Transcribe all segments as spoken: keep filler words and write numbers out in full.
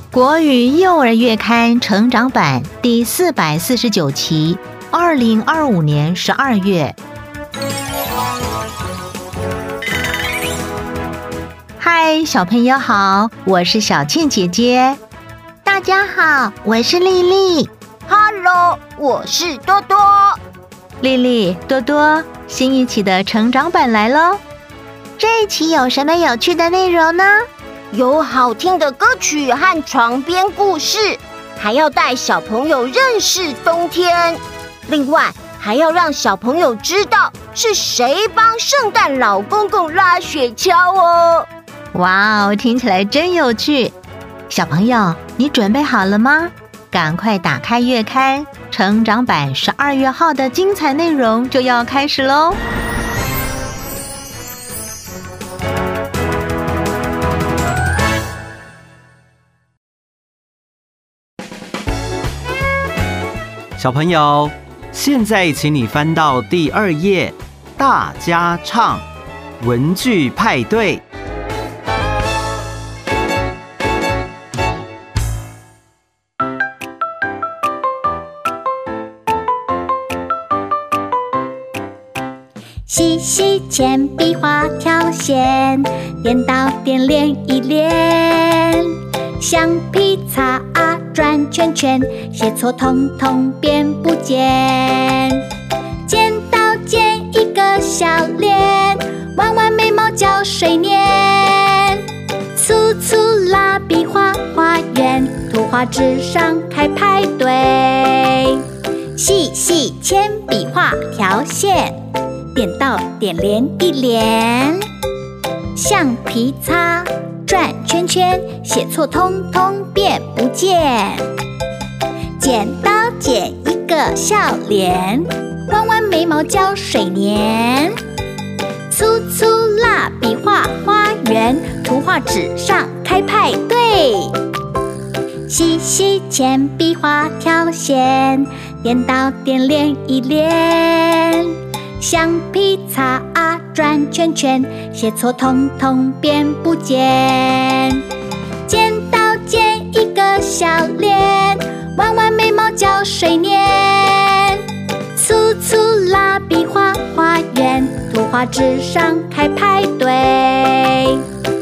国语幼儿月刊成长版第四百四十九期，二零二五年十二月。嗨，小朋友好，我是小倩姐姐。 大家好，我是丽丽。 Hello， 我是多多。 丽丽、多多，新一期的成长版来咯。 这一期有什么有趣的内容呢？ 有好听的歌曲和床边故事，还要带小朋友认识冬天。另外，还要让小朋友知道是谁帮圣诞老公公拉雪橇哦。 哇哦，听起来真有趣！小朋友，你准备好了吗？赶快打开月刊，成长版十二月号的精彩内容就要开始咯。 小朋友，现在请你翻到第二页，大家唱文具派对。 细细铅笔画条线，颠倒点连一连，橡皮擦啊转圈圈，写错统统变不见。剪刀剪一个小脸，弯弯眉毛胶水粘，粗粗蜡笔画花园，图画纸上开派对。细细铅笔画条线，点到点连一连，橡皮擦转圈圈，写错统统变不见。剪刀剪一个笑脸，弯弯眉毛胶水粘，粗粗蜡笔画花园，图画纸上开派对。细细铅笔画条线，点到点连一连，橡皮擦啊转圈圈，写错统统变不见。剪刀剪一个笑脸，弯弯眉毛胶水粘，粗粗蜡笔画花园，图画纸上开派对。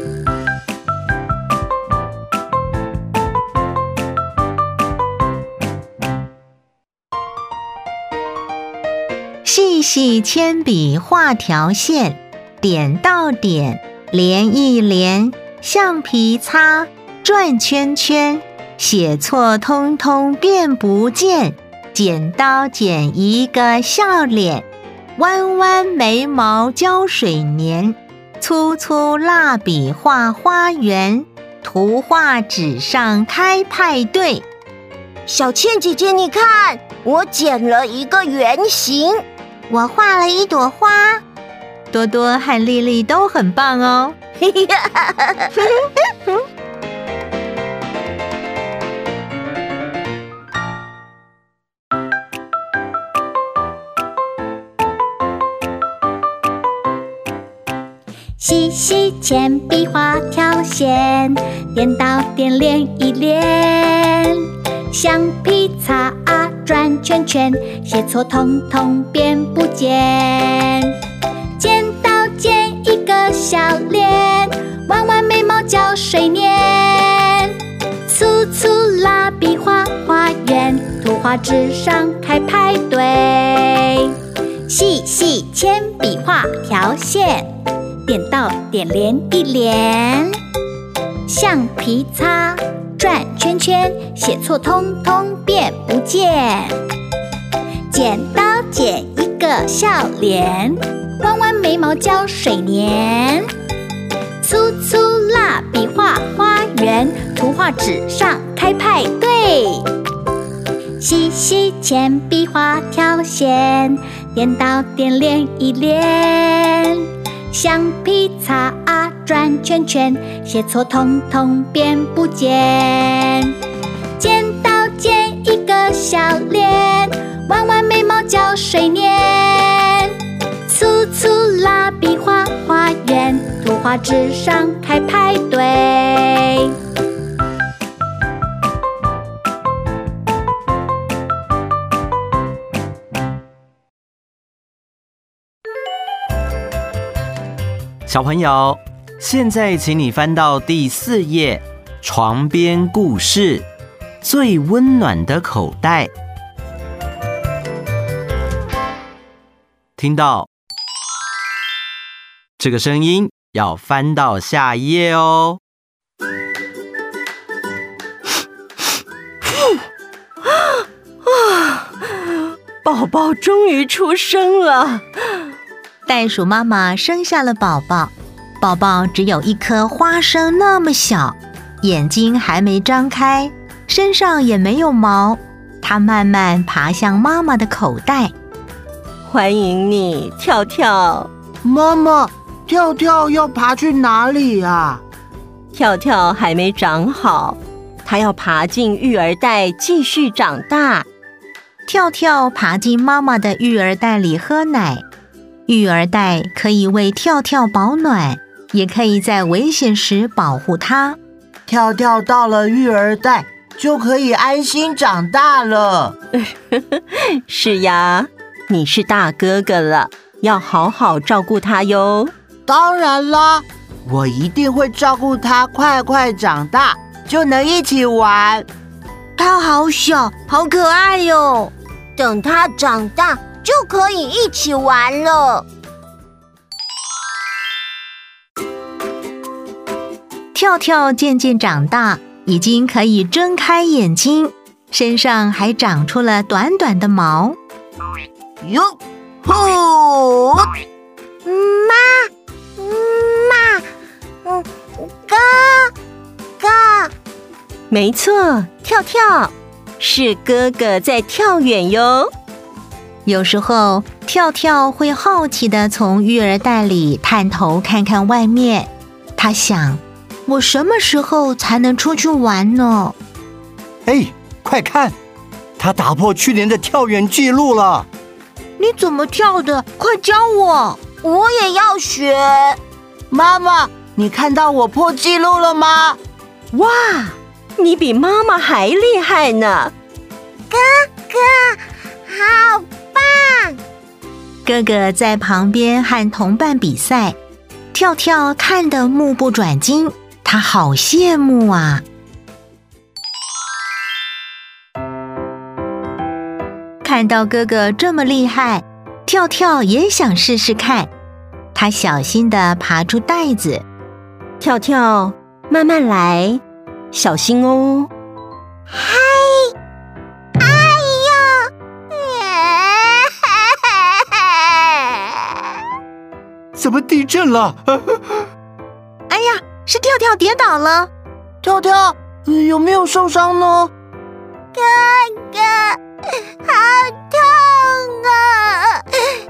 细细铅笔画条线，点到点连一连，橡皮擦转圈圈，写错通通变不见。剪刀剪一个笑脸，弯弯眉毛胶水粘，粗粗蜡笔画花园，图画纸上开派对。 小倩姐姐，你看，我剪了一个圆形。 我画了一朵花。 多多和丽丽都很棒哦。 细细铅笔画条线，颠倒点连一连，橡皮擦啊转圈圈，写错统统变不见。剪刀剪一个笑脸，弯弯眉毛胶水粘，粗粗蜡笔画花园，图画纸上开派对。细细铅笔画条线，点到点连一连，橡皮擦转圈圈，写错通通变不见。剪刀剪一个笑脸，弯弯眉毛胶水粘，粗粗蜡笔画花园，图画纸上开派对。细细铅笔画条线，点到点连一连，橡皮擦啊转圈圈，写错统统变不见。剪刀剪一个笑脸，弯弯眉毛胶水粘，粗粗蜡笔画花园，图画纸上开派对。 小朋友，现在请你翻到第四页，床边故事，最温暖的口袋。听到这个声音，要翻到下一页哦。 宝宝终于出生了。 袋鼠妈妈生下了宝宝，宝宝只有一颗花生那么小，眼睛还没张开，身上也没有毛。它慢慢爬向妈妈的口袋。 欢迎你，跳跳。 妈妈，跳跳要爬去哪里啊？ 跳跳还没长好，它要爬进育儿袋继续长大。 跳跳爬进妈妈的育儿袋里喝奶，育儿袋可以为跳跳保暖，也可以在危险时保护它。 跳跳到了育儿袋，就可以安心长大了。 是呀，你是大哥哥了，要好好照顾他哟。 当然啦，我一定会照顾他，快快长大，就能一起玩。 他好小，好可爱哟。 等他长大，就可以一起玩了。 跳跳渐渐长大，已经可以睁开眼睛，身上还长出了短短的毛。 哟，呼！ 妈，妈，嗯，哥，哥。 没错，跳跳。是哥哥在跳远哟。 有时候跳跳会好奇地从育儿袋里探头看看外面，他想，我什么时候才能出去玩呢？ 哎，快看，他打破去年的跳远记录了。 你怎么跳的？快教我。 我也要学。 妈妈，你看到我破纪录了吗？ 哇，你比妈妈还厉害呢！ 哥哥，好棒！ 哥哥在旁边和同伴比赛，跳跳看得目不转睛，他好羡慕啊！看到哥哥这么厉害，跳跳也想试试看。他小心地爬出袋子， 跳跳，慢慢来。小心哦！ 嗨，哎呦！怎么地震了？ 哎呀，是跳跳跌倒了。 跳跳、呃、有没有受伤呢？ 哥哥，好痛啊！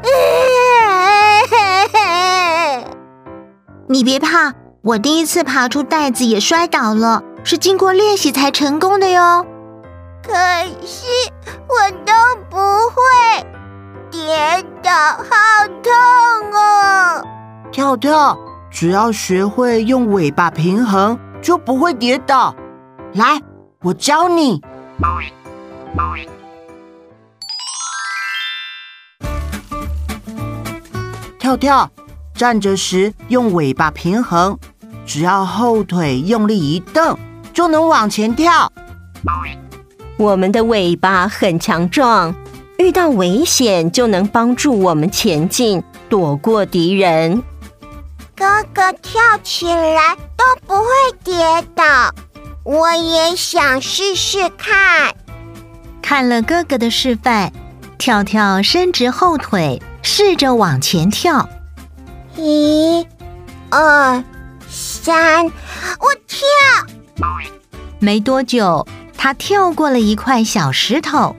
你别怕，我第一次爬出袋子也摔倒了。是经过练习才成功的哟。 可是我都不会跌倒，好痛哦！ 跳跳，只要学会用尾巴平衡，就不会跌倒。来，我教你。跳跳，站着时用尾巴平衡，只要后腿用力一蹬，就能往前跳。 我们的尾巴很强壮，遇到危险就能帮助我们前进，躲过敌人。 哥哥跳起来都不会跌倒，我也想试试看。 看了哥哥的示范，跳跳伸直后腿，试着往前跳。 一、二、三，我跳！ 没多久，他跳过了一块小石头。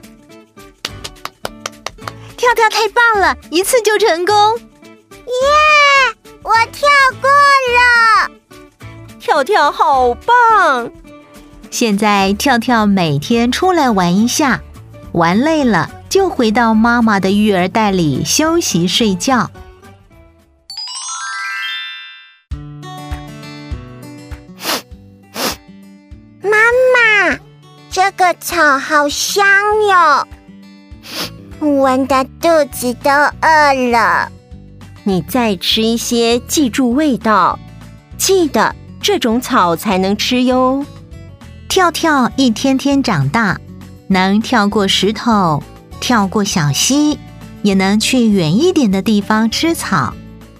跳跳太棒了，一次就成功！ 耶！我跳过了！ 跳跳好棒！ 现在跳跳每天出来玩一下，玩累了就回到妈妈的育儿袋里休息睡觉。 这个草好香哟，闻得肚子都饿了。 你再吃一些，记住味道，记得这种草才能吃哟。 跳跳一天天长大，能跳过石头，跳过小溪，也能去远一点的地方吃草。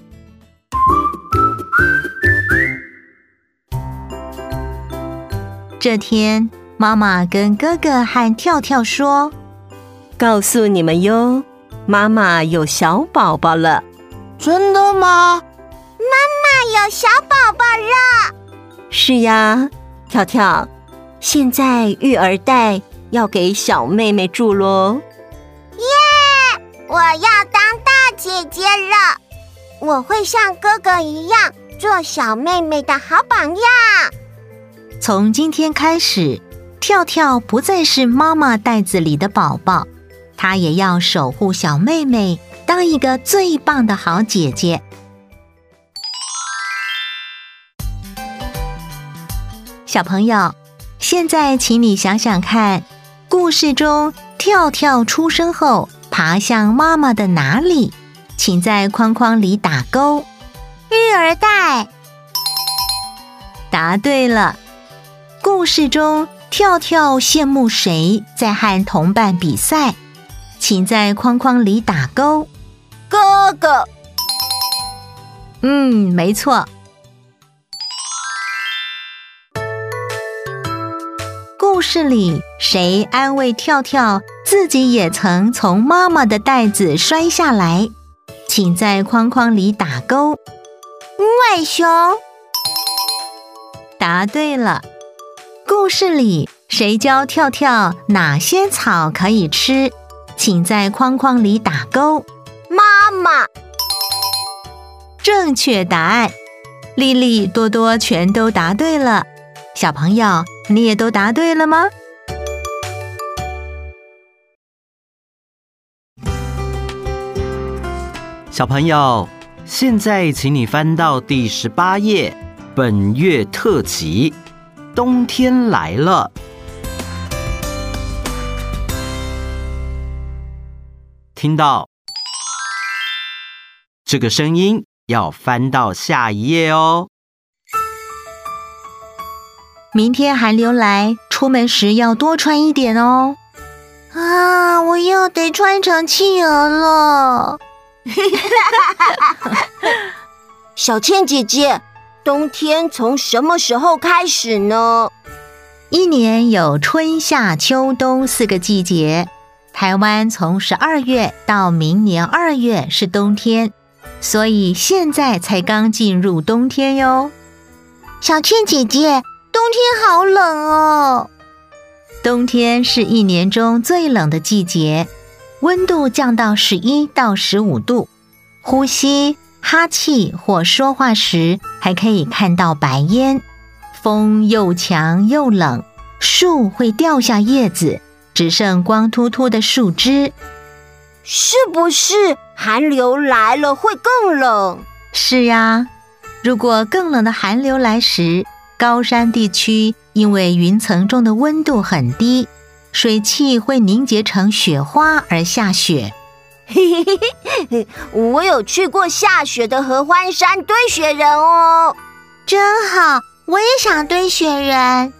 这天，妈妈跟哥哥和跳跳说：“ 告诉你们哟，妈妈有小宝宝了。” 真的吗？ 妈妈有小宝宝了。 是呀，跳跳，现在育儿袋要给小妹妹住咯。 耶！我要当大姐姐了，我会像哥哥一样做小妹妹的好榜样。 从今天开始，跳跳不再是妈妈袋子里的宝宝，她也要守护小妹妹，当一个最棒的好姐姐。小朋友，现在请你想想看，故事中跳跳出生后爬向妈妈的哪里？请在框框里打勾。 育儿袋。 答对了。故事中跳跳羡慕谁在和同伴比赛？请在框框里打勾。 哥哥。 嗯，没错。故事里谁安慰跳跳自己也曾从妈妈的袋子摔下来？请在框框里打勾。 无尾熊。 答对了。故事里谁教跳跳哪些草可以吃？请在框框里打勾。 妈妈。 正确答案，丽丽、多多全都答对了。小朋友，你也都答对了吗？ 小朋友，现在请你翻到第十八页，本月特辑，冬天来了。听到这个声音，要翻到下一页哦。 明天寒流来，出门时要多穿一点哦。 啊，我又得穿成企鹅了。 小倩姐姐，冬天从什么时候开始呢？ 一年有春夏秋冬四个季节，台湾从十二月到明年二月是冬天，所以现在才刚进入冬天哟。 小倩姐姐，冬天好冷哦。 冬天是一年中最冷的季节，温度降到十一到十五度，呼吸、哈气或说话时还可以看到白烟，风又强又冷，树会掉下叶子，只剩光秃秃的树枝。 是不是寒流来了会更冷？ 是呀，如果更冷的寒流来时，高山地区因为云层中的温度很低，水汽会凝结成雪花而下雪。 我有去过下雪的合欢山堆雪人哦。 真好，我也想堆雪人。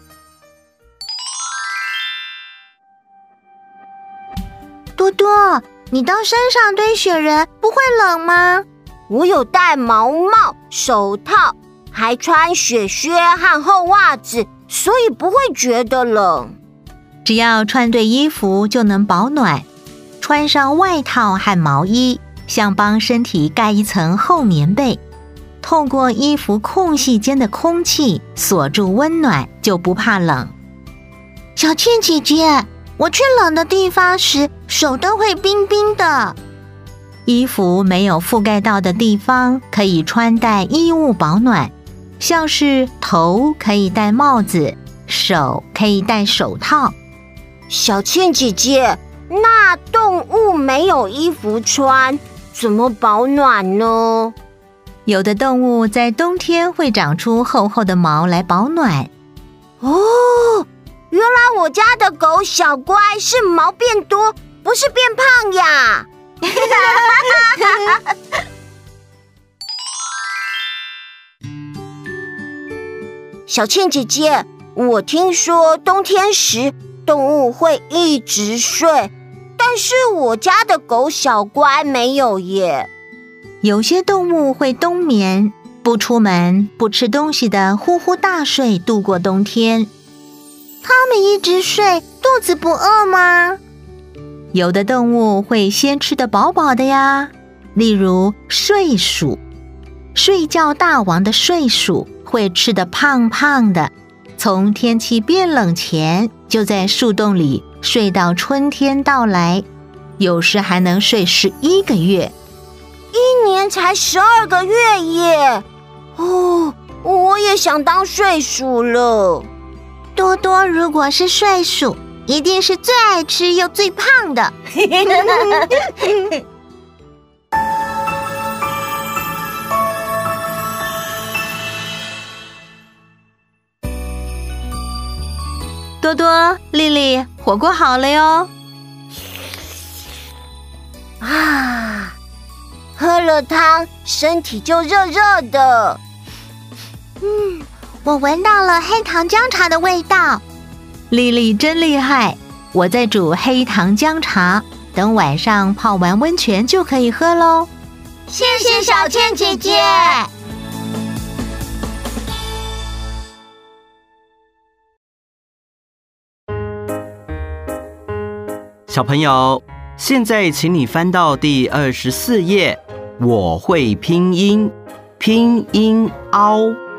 多多，你到山上堆雪人不会冷吗？ 我有戴毛帽、手套，还穿雪靴和厚袜子，所以不会觉得冷。 只要穿对衣服就能保暖，穿上外套和毛衣，像帮身体盖一层厚棉被，透过衣服空隙间的空气锁住温暖，就不怕冷。 小倩姐姐，我去冷的地方时，手都会冰冰的。 衣服没有覆盖到的地方，可以穿戴衣物保暖，像是头可以戴帽子，手可以戴手套。 小倩姐姐，那动物没有衣服穿，怎么保暖呢？ 有的动物在冬天会长出厚厚的毛来保暖。 哦，原来我家的狗小乖是毛变多，不是变胖呀。 小倩姐姐，我听说冬天时动物会一直睡，但是我家的狗小乖没有耶。 有些动物会冬眠，不出门、不吃东西的呼呼大睡度过冬天。 它们一直睡，肚子不饿吗？ 有的动物会先吃得饱饱的呀，例如睡鼠。睡觉大王的睡鼠会吃得胖胖的，从天气变冷前就在树洞里睡到春天到来，有时还能睡十一个月。 一年才十二个月耶！哦，我也想当睡鼠了。 多多如果是睡鼠，一定是最爱吃又最胖的。 多多、丽丽，火锅好了哟！ 啊，喝了汤，身体就热热的。 嗯，我闻到了黑糖姜茶的味道。 丽丽真厉害，我在煮黑糖姜茶，等晚上泡完温泉就可以喝咯。 谢谢小倩姐姐。 小朋友，现在请你翻到第二十四页，我会拼音，拼音凹。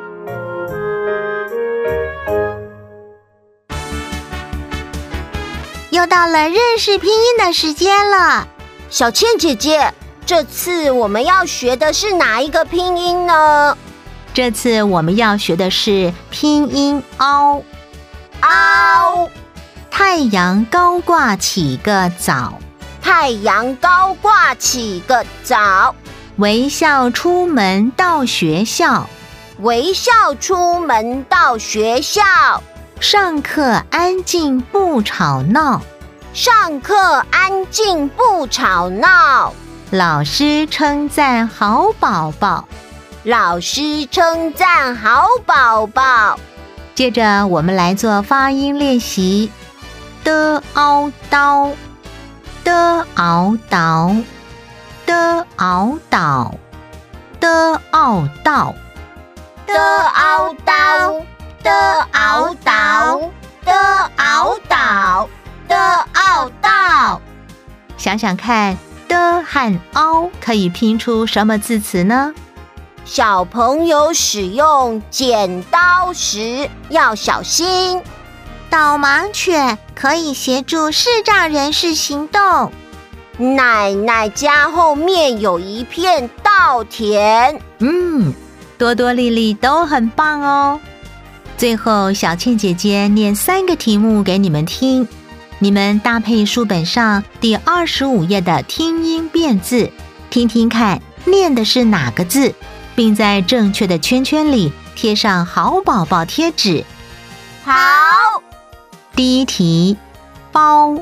又到了认识拼音的时间了。 小倩姐姐，这次我们要学的是哪一个拼音呢？ 这次我们要学的是拼音凹。 凹。 太阳高挂起个早， 太阳高挂起个早， 微笑出门到学校， 微笑出门到学校， 上课安静不吵闹， 上课安静不吵闹， 老师称赞好宝宝， 老师称赞好宝宝。 接着我们来做发音练习。的凹刀，的凹刀，的凹刀，的凹道， 的凹刀，的凹刀，的凹道，的凹道。 想想看，的和凹可以拼出什么字词呢？ 小朋友使用剪刀时要小心。 导盲犬可以协助视障人士行动。 奶奶家后面有一片稻田。 嗯，多多、丽丽都很棒哦。最后，小倩姐姐念三个题目给你们听，你们搭配书本上第二十五页的听音辨字，听听看念的是哪个字，并在正确的圈圈里贴上好宝宝贴纸。 好。 第一题，包。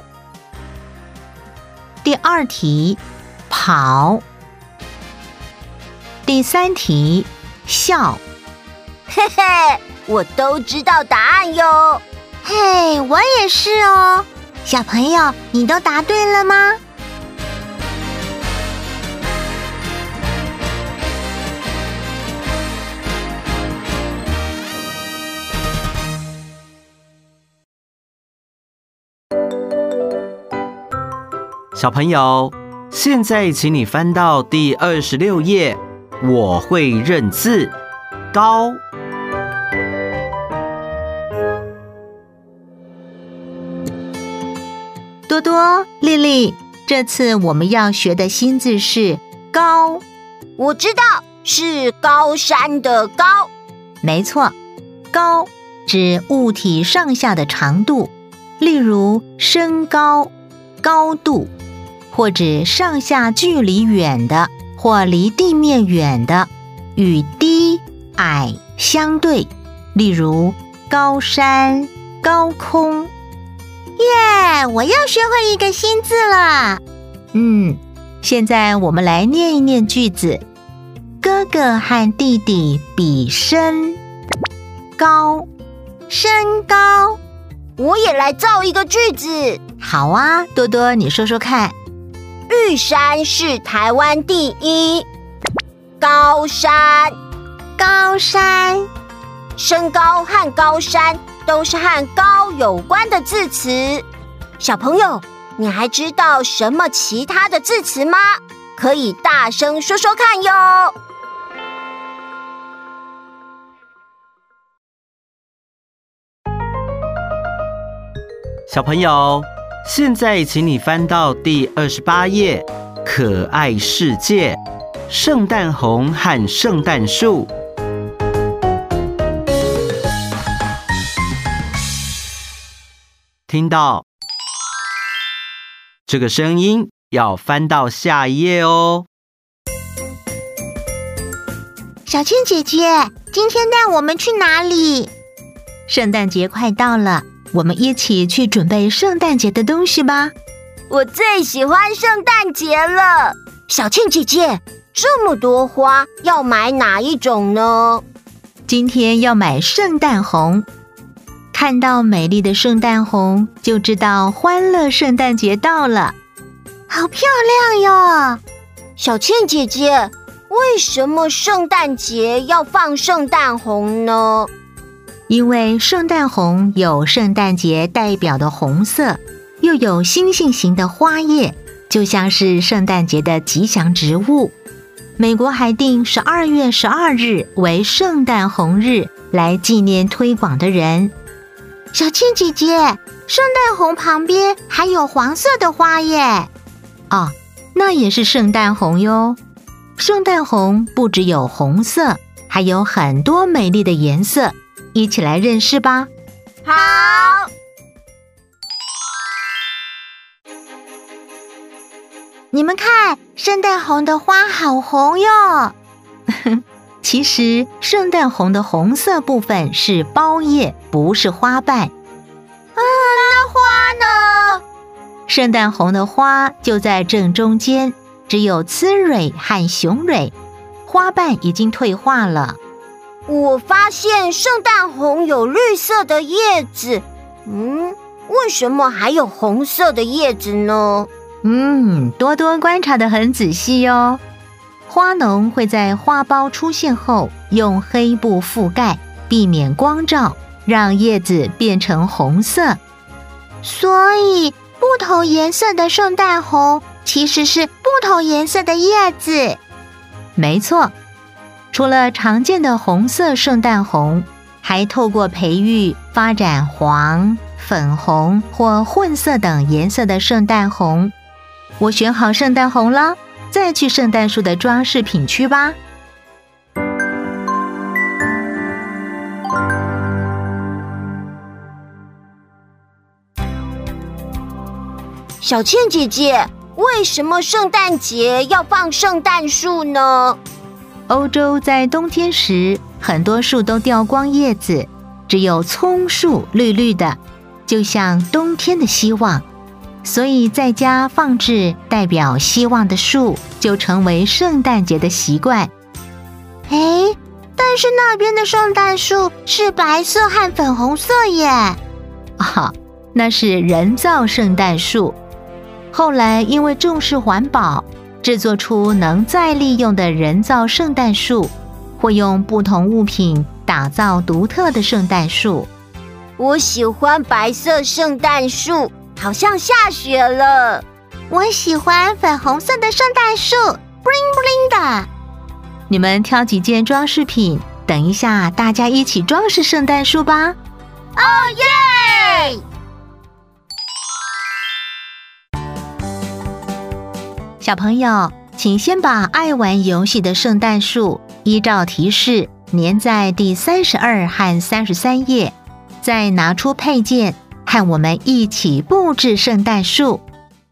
第二题，跑。第三题，笑。 嘿嘿，我都知道答案哟。 嘿，我也是哦。小朋友，你都答对了吗？ 小朋友，现在请你翻到第二十六页，我会认字，高。 多多、丽丽，这次我们要学的新字是高。 我知道，是高山的高。 没错，高指物体上下的长度，例如身高、高度，或指上下距离远的或离地面远的，与低、矮相对，例如高山、高空。 耶，我又学会一个新字了。 嗯，现在我们来念一念句子。哥哥和弟弟比身， 高， 身高。 我也来造一个句子。 好啊，多多，你说说看。 玉山是台湾第一高山。 高山。 身高和高山都是和高有关的字词。小朋友，你还知道什么其他的字词吗？可以大声说说看哟。 小朋友，现在请你翻到第二十八页，可爱世界，圣诞红和圣诞树。听到这个声音，要翻到下一页哦。 小倩姐姐，今天带我们去哪里？ 圣诞节快到了，我们一起去准备圣诞节的东西吧。 我最喜欢圣诞节了。小倩姐姐，这么多花，要买哪一种呢？ 今天要买圣诞红。看到美丽的圣诞红，就知道欢乐圣诞节到了。 好漂亮哟！ 小倩姐姐，为什么圣诞节要放圣诞红呢？ 因为圣诞红有圣诞节代表的红色，又有星星形的花叶，就像是圣诞节的吉祥植物。美国还定十二月十二日为圣诞红日，来纪念推广的人。 小倩姐姐，圣诞红旁边还有黄色的花耶。 哦，那也是圣诞红哟。圣诞红不只有红色，还有很多美丽的颜色，一起来认识吧。 好。 你们看，圣诞红的花好红哟。 其实圣诞红的红色部分是苞叶，不是花瓣。 啊，那花呢？ 圣诞红的花就在正中间，只有雌蕊和雄蕊，花瓣已经退化了。 我发现圣诞红有绿色的叶子，嗯，为什么还有红色的叶子呢？ 嗯，多多观察得很仔细哦。花农会在花苞出现后，用黑布覆盖，避免光照，让叶子变成红色。 所以，不同颜色的圣诞红其实是不同颜色的叶子。 没错，除了常见的红色圣诞红，还透过培育发展黄、粉红或混色等颜色的圣诞红。我选好圣诞红了，再去圣诞树的装饰品区吧。 小倩姐姐，为什么圣诞节要放圣诞树呢？ 欧洲在冬天时，很多树都掉光叶子，只有葱树绿绿的，就像冬天的希望。所以在家放置代表希望的树，就成为圣诞节的习惯。 诶，但是那边的圣诞树是白色和粉红色耶。 啊，那是人造圣诞树。后来因为重视环保，制作出能再利用的人造圣诞树，会用不同物品打造独特的圣诞树。 我喜欢白色圣诞树，好像下雪了。 我喜欢粉红色的圣诞树 ，bling bling 的。 你们挑几件装饰品，等一下大家一起装饰圣诞树吧。 哦耶！ 小朋友，请先把爱玩游戏的圣诞树依照提示粘在第三十二和三十三页，再拿出配件，和我们一起布置圣诞树。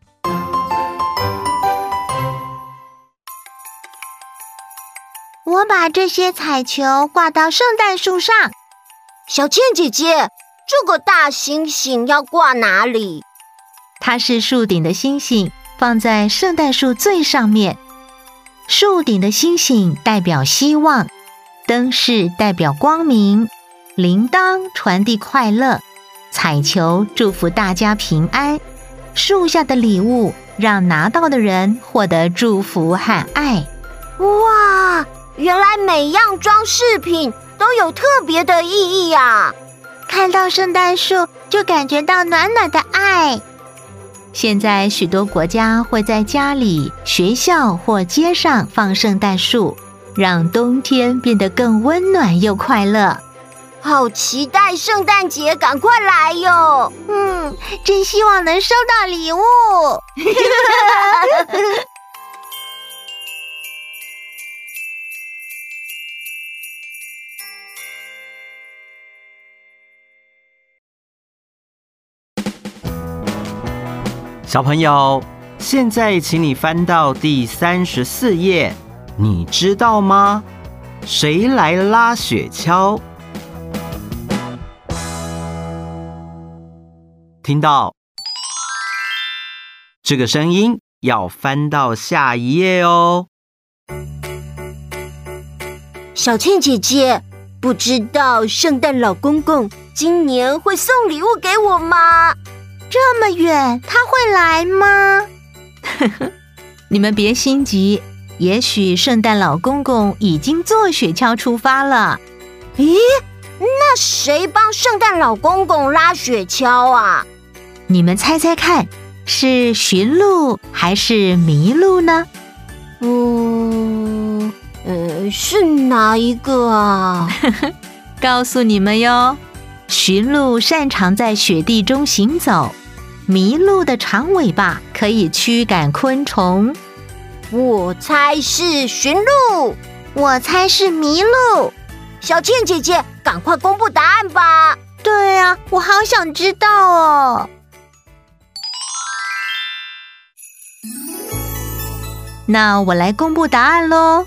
我把这些彩球挂到圣诞树上。 小倩姐姐，这个大星星要挂哪里？ 它是树顶的星星，放在圣诞树最上面。树顶的星星代表希望，灯饰代表光明， 铃铛传递快乐，彩球祝福大家平安，树下的礼物让拿到的人获得祝福和爱。 哇，原来每样装饰品都有特别的意义啊！ 看到圣诞树就感觉到暖暖的爱。 现在许多国家会在家里、学校或街上放圣诞树，让冬天变得更温暖又快乐。 好期待圣诞节赶快来哟！ 嗯，真希望能收到礼物。 小朋友，现在请你翻到第三十四页，你知道吗？谁来拉雪橇？听到这个声音，要翻到下一页哦。 小倩姐姐，不知道圣诞老公公今年会送礼物给我吗？ 这么远，他会来吗？ 你们别心急，也许圣诞老公公已经坐雪橇出发了。 咦，那谁帮圣诞老公公拉雪橇啊？ 你们猜猜看，是驯鹿还是麋鹿呢？ 嗯，呃，是哪一个啊？ 告诉你们哟，驯鹿擅长在雪地中行走，麋鹿的长尾巴可以驱赶昆虫。 我猜是驯鹿， 我猜是麋鹿。 小倩姐姐，赶快公布答案吧！ 对啊，我好想知道哦。 那我来公布答案咯。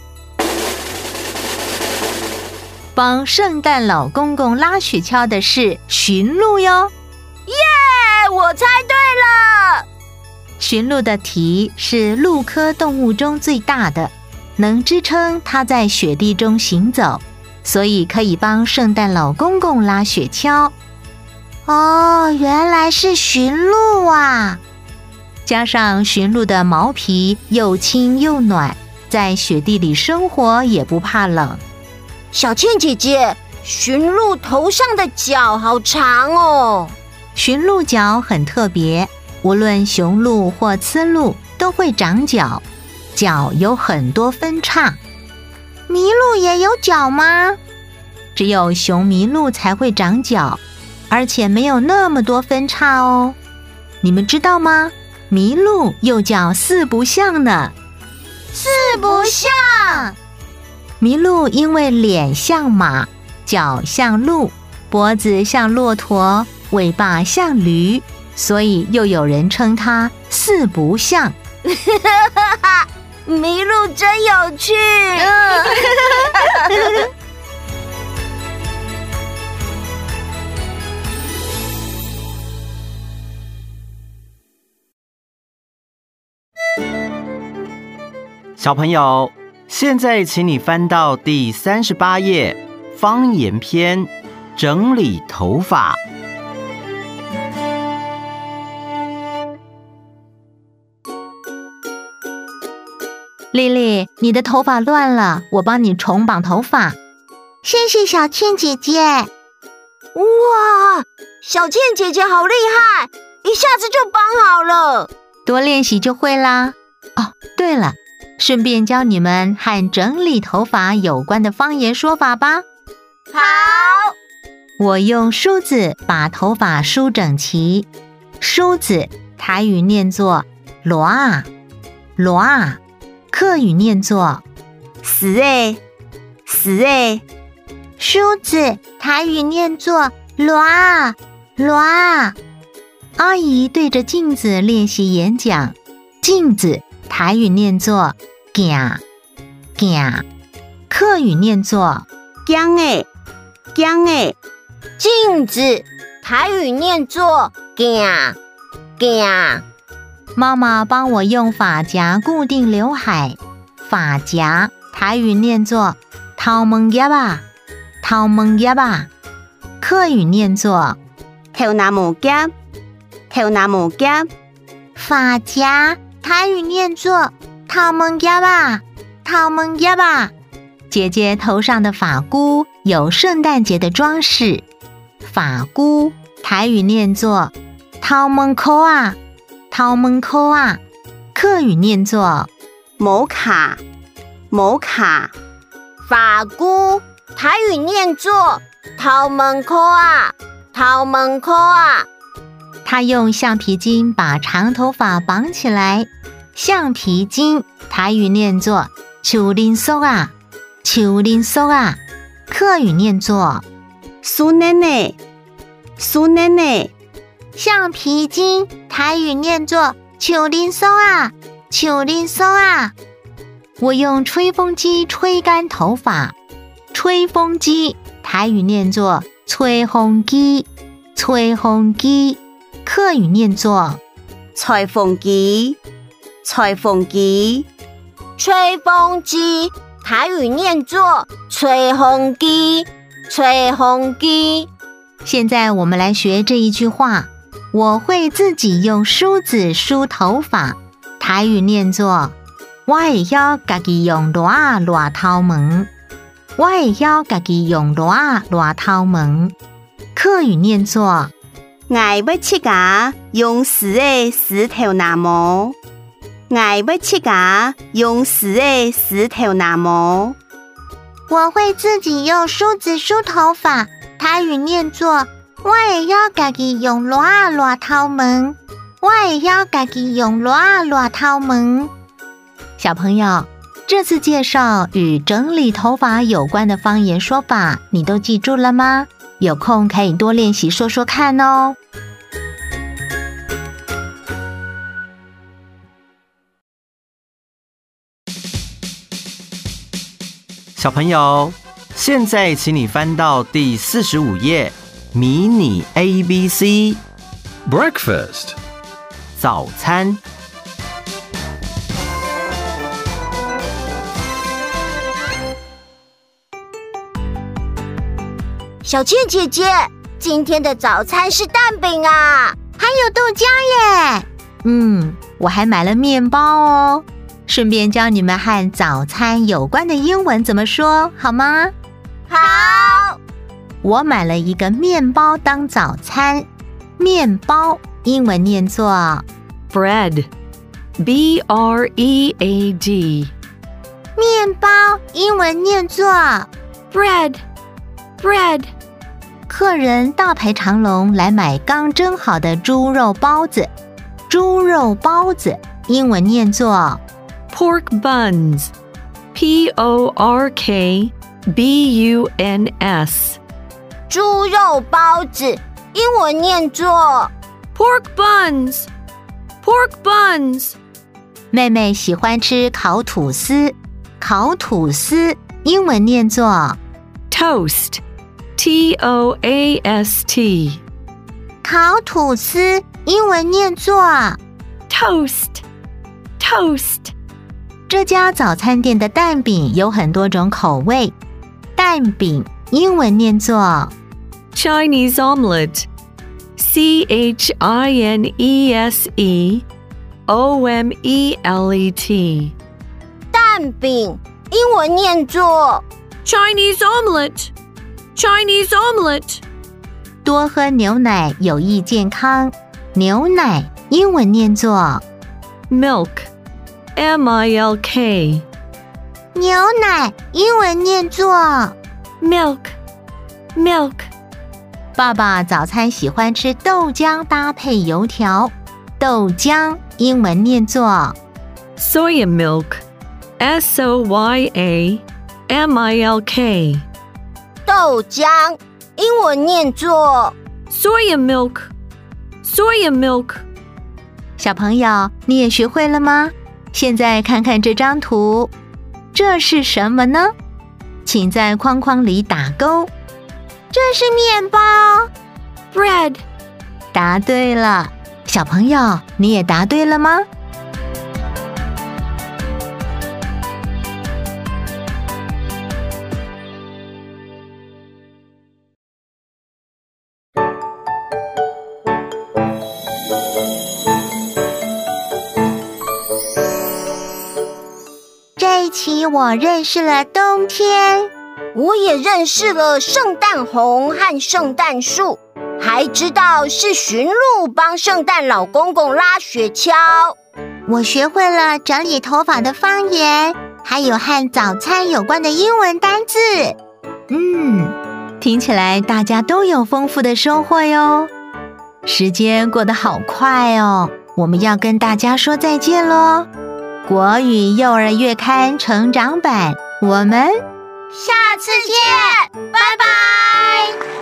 帮圣诞老公公拉雪橇的是驯鹿哟。 耶，我猜对了！ 驯鹿的蹄是鹿科动物中最大的，能支撑它在雪地中行走，所以可以帮圣诞老公公拉雪橇。 哦，原来是驯鹿啊！ 加上驯鹿的毛皮又轻又暖，在雪地里生活也不怕冷。 小倩姐姐，驯鹿头上的角好长哦。 驯鹿角很特别，无论雄鹿或雌鹿都会长角，角有很多分叉。 麋鹿也有角吗？ 只有雄麋鹿才会长角，而且没有那么多分叉哦。你们知道吗？麋鹿又叫四不像呢。 四不像。 麋鹿因为脸像马，脚像鹿，脖子像骆驼，尾巴像驴，所以又有人称它四不像。 麋鹿真有趣。 小朋友，现在请你翻到第三十八页，方言篇，整理头发。 丽丽，你的头发乱了，我帮你重绑头发。 谢谢小倩姐姐。 哇，小倩姐姐好厉害，一下子就绑好了。 多练习就会啦。哦，对了，顺便教你们和整理头发有关的方言说法吧。 好， 我用梳子把头发梳整齐。梳子台语念作罗啊罗啊，客语念作死诶死诶。 梳子台语念作罗啊罗啊。 阿姨对着镜子练习演讲，镜子台语念作镜镜，客语念作镜诶镜诶。镜子台语念作镜镜。 妈妈帮我用发夹固定刘海，发夹台语念作头毛叶啊头毛叶啊。 客语念作头拿毛夹，头拿毛夹。 发夹，台语念作头毛夹吧，头毛夹吧。 姐姐头上的发箍有圣诞节的装饰，发箍台语念作头毛箍啊，头毛箍啊。客语念作毛卡，毛卡。 发箍台语念作头毛箍啊，头毛箍啊。 他用橡皮筋把长头发绑起来，橡皮筋台语念作树林索啊，树林索啊。客语念作苏奶奶，苏奶奶。 橡皮筋台语念作树林索啊，树林索啊。 我用吹风机吹干头发，吹风机台语念作吹风机，吹风机。客语念作裁缝机，裁缝机。 吹风机台语念作吹风机，吹风机。 现在我们来学这一句话，我会自己用梳子梳头发，台语念作我会晓自己用螺啊螺头毛，我会晓自己用螺啊螺头毛。客语念作我要自家用梳的梳头拿毛，我要自家用梳的梳头拿毛。 我会自己用梳子梳头发，台语念作我会晓自己用螺啊螺头毛，我会晓自己用螺啊螺头毛。 小朋友，这次介绍与整理头发有关的方言说法，你都记住了吗？有空可以多练习说说看哦。 小朋友，现在请你翻到第四十五页，迷你 A B C Breakfast 早餐。 小倩姐姐，今天的早餐是蛋饼啊， 还有豆浆耶。 嗯，我还买了面包哦，顺便教你们和早餐有关的英文怎么说，好吗？ 好。 我买了一个面包当早餐，面包英文念作 bread B R E A D 面包英文念作 bread bread。 客人大排长龙来买刚蒸好的猪肉包子，猪肉包子英文念作 pork buns P O R K B U N S 猪肉包子英文念作 pork buns pork buns。 妹妹喜欢吃烤吐司，烤吐司英文念作 toast T O A S T 烤吐司英文念作 toast toast。 这家早餐店的蛋饼有很多种口味，蛋饼英文念作 Chinese omelette C H I N E S E O M E L E T 蛋饼英文念作 Chinese omelette Chinese omelette。 多喝牛奶有益健康，牛奶英文念作 milk M I L K 牛奶英文念作 milk milk。 爸爸早餐喜欢吃豆浆搭配油条，豆浆英文念作 soya milk S O Y A M I L K 豆浆英文念作 soya milk soya milk。 小朋友，你也学会了吗？现在看看这张图，这是什么呢？请在框框里打勾。 这是面包 bread。 答对了。小朋友，你也答对了吗？ 起，我认识了冬天， 我也认识了圣诞红和圣诞树，还知道是驯鹿帮圣诞老公公拉雪橇。 我学会了整理头发的方言，还有和早餐有关的英文单字。 嗯，听起来大家都有丰富的收获哟。时间过得好快哦，我们要跟大家说再见咯。国语幼儿月刊成长版，我们下次见，拜拜。